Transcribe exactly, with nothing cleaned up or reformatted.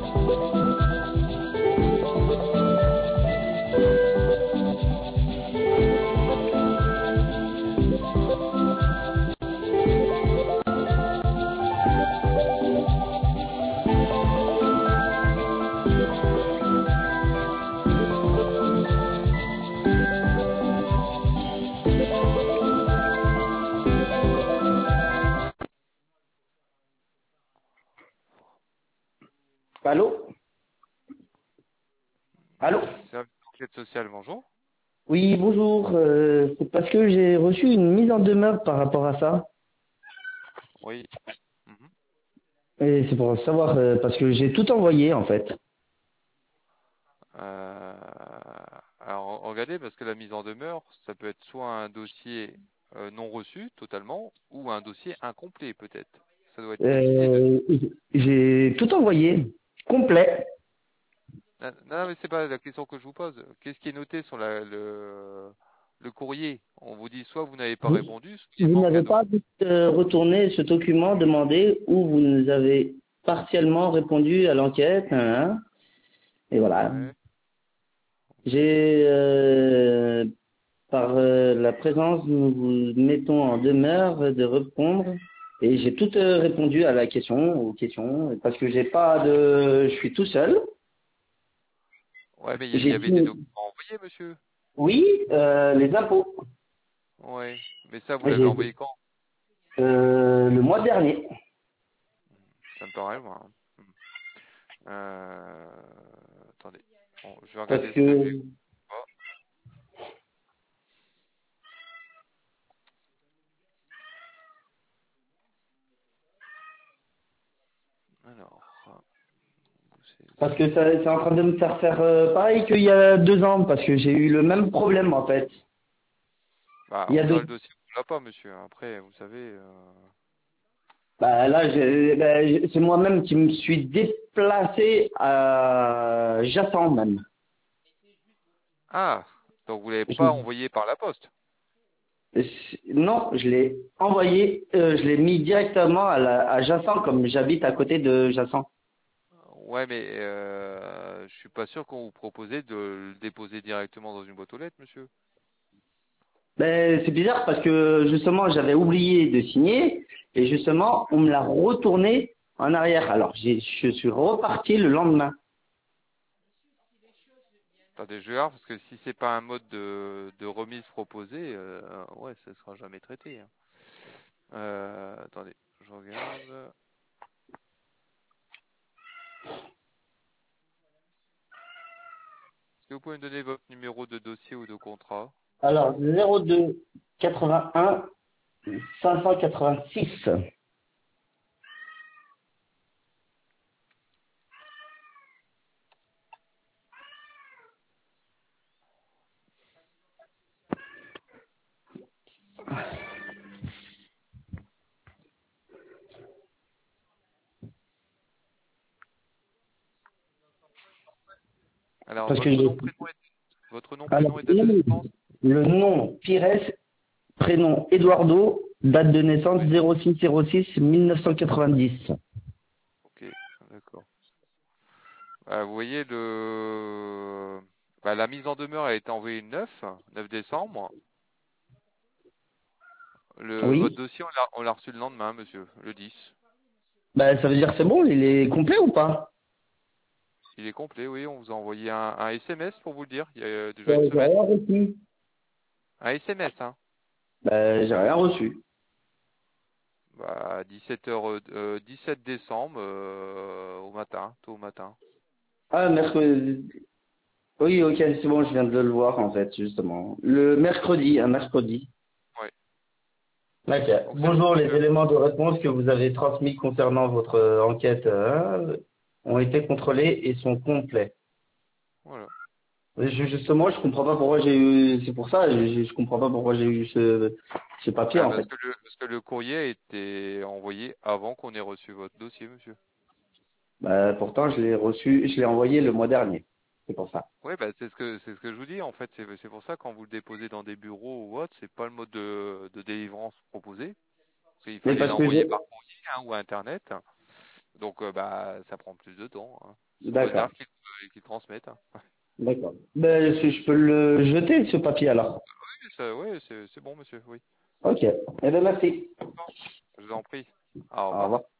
Allô? Allô? Service d'enquête sociale, bonjour. Oui, bonjour. euh, c'est parce que j'ai reçu une mise en demeure par rapport à ça. Oui. Mhm. Et c'est pour savoir, euh, parce que j'ai tout envoyé en fait. Euh, alors, regardez, parce que la mise en demeure, ça peut être soit un dossier euh, non reçu totalement, ou un dossier incomplet peut-être. Ça doit être l'une des deux. Euh, j'ai tout envoyé, complet. Non, non, mais c'est pas la question que je vous pose. Qu'est-ce qui est noté sur la- le, le courrier? On vous dit soit vous n'avez pas Vous, répondu, soit il vous manque n'avez un pas document. euh, retourné ce document demandé où vous nous avez partiellement répondu à l'enquête, hein, et voilà. Ouais, ok. J'ai, euh, par euh, la présence, nous vous mettons en demeure de répondre. Et j'ai tout euh, répondu à la question, aux questions, parce que j'ai pas de, je suis tout seul. Ouais, mais il y, il y J'ai avait des dit documents envoyés, monsieur. oui, euh, les impôts. Ouais, mais ça, vous l'avez J'ai envoyé quand? euh, le mois dernier. Ça me paraît loin, hein. Hmm. Euh, attendez. Bon, je vais Parce regarder ce que j'ai. que Oh, alors, parce que c'est ça, c'est en train de me faire faire euh, pareil qu'il y a deux ans, parce que j'ai eu le même problème en fait. bah, Il y a on deux. a le dossier, on l'a pas, monsieur. Après, vous savez. euh, Bah là, j'ai- bah, j'ai- c'est moi-même qui me suis déplacé à Jassan même. Ah, donc vous l'avez pas envoyé par la poste. Non, je l'ai envoyé, euh, je l'ai mis directement à, la, à Jassan, comme j'habite à côté de Jassan. Ouais, mais euh, je suis pas sûr qu'on vous proposait de le déposer directement dans une boîte aux lettres, monsieur. Ben, c'est bizarre parce que justement, j'avais oublié de signer et justement, on me l'a retourné en arrière. Alors, j'ai- je suis reparti le lendemain. Attendez, je vais voir parce que si c'est pas un mode de, de remise proposé, euh, ouais, ça sera jamais traité, hein. Euh, attendez, je regarde. Est-ce que vous pouvez me donner votre numéro de dossier ou de contrat? Alors, zéro deux quatre-vingt-un cinq cent quatre-vingt-six. Alors, Parce que votre nom, j'ai- prénom et, votre nom, alors, prénom et date de naissance? le nom Pires, prénom Eduardo, date de naissance Oui. zéro six zéro six mille neuf cent quatre-vingt-dix. Ok, d'accord. Euh, vous voyez le, bah, la mise en demeure a été envoyée le neuf, neuf décembre. Le, votre Oui. dossier, on l'a, on l'a reçu le lendemain, monsieur, le dix. Ben, ça veut dire que c'est bon, il est complet ou pas? Il est complet, oui. On vous a envoyé un, un S M S pour vous le dire, il y a euh, déjà une Ben, j'ai semaine. rien reçu. Un S M S, hein. Ben, j'ai rien reçu. Bah, dix-sept heures, euh, dix-sept décembre, euh, au matin, tôt au matin. Ah, mercredi. Oui, ok, c'est bon, je viens de le voir en fait, justement. Le mercredi, un mercredi. Ouais. Ok. Donc c'est bon, Bonjour, les monsieur. éléments de réponse que vous avez transmis concernant votre euh, enquête euh, ont été contrôlés et sont complets. Voilà. Je- justement, je comprends pas pourquoi j'ai eu, c'est pour ça, je, je comprends pas pourquoi j'ai eu ce, ce papier Bah, en parce fait. que le, parce que le courrier a été envoyé avant qu'on ait reçu votre dossier, monsieur. Bah, pourtant, je l'ai reçu, je l'ai envoyé le mois dernier. C'est pour ça. Oui, bah, c'est ce que c'est ce que je vous dis en fait. C'est c'est pour ça quand vous le déposez dans des bureaux ou autre, c'est pas le mode de, de délivrance proposé. Parce qu'il Mais fallait parce que je, l'envoyer par courrier, hein, ou internet. Donc, euh, bah, ça prend plus de temps. Hein. Sous D'accord. réserve qu'ils euh, qu'ils transmettent. Hein. D'accord. Ben, je, je peux le jeter, ce papier, alors. Oui, ça- ouais, c'est c'est bon, monsieur. Oui. Ok. Eh bien, merci. Je vous en prie. Au Au revoir. revoir.